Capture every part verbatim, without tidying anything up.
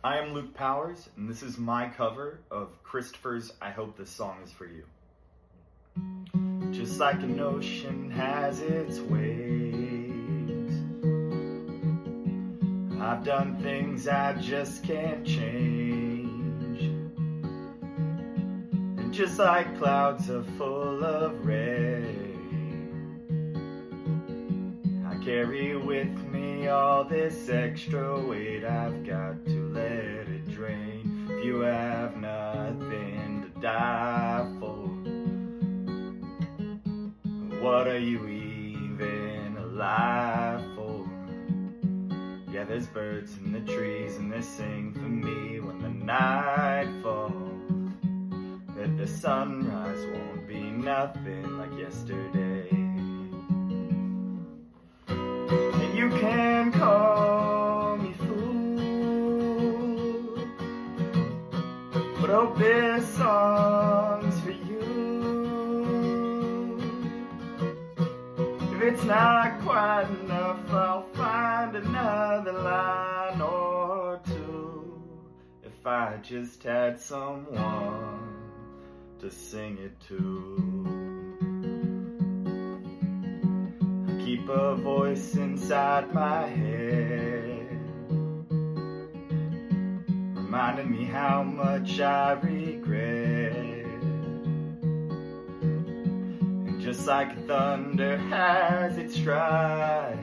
I am Luke Powers, and this is my cover of Christopher's I Hope This Song Is For You. Just like an ocean has its waves, I've done things I just can't change. And just like clouds are full of rain, I carry with me all this extra weight. I've got to let it drain. If you have nothing to die for, what are you even alive for? Yeah, there's birds in the trees and they sing for me when the night falls, that the sunrise won't be nothing like yesterday. And you can call me fool, but hope this song's for you. If it's not quite enough, I'll find another line or two. If I just had someone to sing it to. I keep a voice inside my head, reminding me how much I regret. And just like thunder has its strike,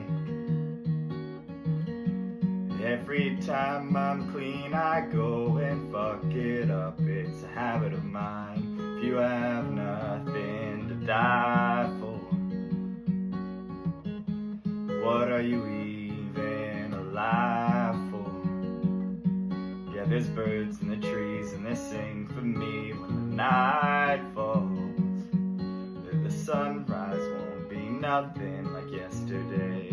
every time I'm clean I go and fuck it up. It's a habit of mine. If you have nothing to die for, what are you even alive for? Yeah, there's birds in the trees and they sing for me when the night falls, that the sunrise won't be nothing like yesterday.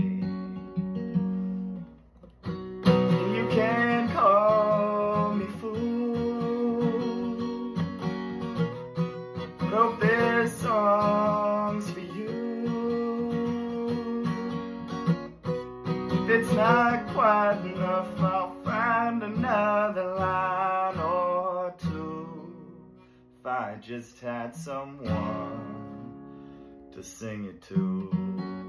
You can call me fool, but hope this song's for you. If it's not quite enough, I'll find another line or two. If I just had someone to sing it to.